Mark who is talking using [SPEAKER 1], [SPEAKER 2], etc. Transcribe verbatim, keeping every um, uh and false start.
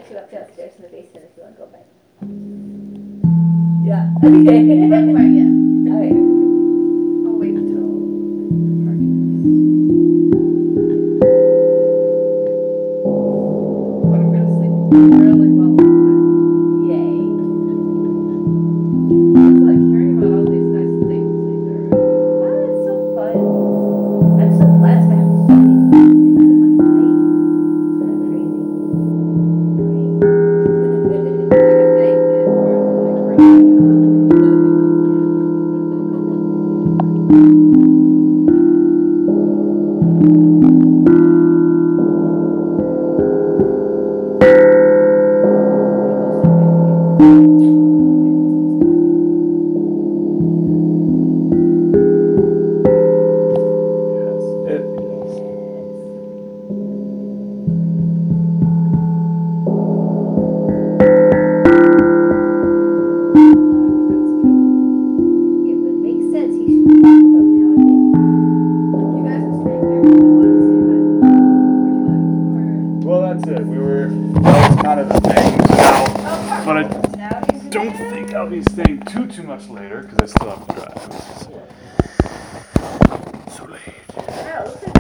[SPEAKER 1] you up downstairs in the basement if you want to go back. Yeah. Okay.
[SPEAKER 2] Not quite yet.
[SPEAKER 1] All right.
[SPEAKER 2] I'll wait until the parking. But I'm gonna sleep really well tonight.
[SPEAKER 1] Yay.
[SPEAKER 2] It's like hearing about all these nice things that you're
[SPEAKER 1] Oh, that's so fun. I'm so blessed. I have so many things in my life. It's kind of crazy.
[SPEAKER 2] like a magnet or like really.
[SPEAKER 3] Yes, it is.
[SPEAKER 1] It would make sense. He should be talking about nowadays.
[SPEAKER 2] You guys are staying here for the one to say hi before you left, or?
[SPEAKER 3] Well, that's it. We were, that was kind of the thing. Now, but I
[SPEAKER 2] Now you can
[SPEAKER 3] don't think I'll be staying too, too much later because I still have to drive. So late.
[SPEAKER 1] Wow, it looks like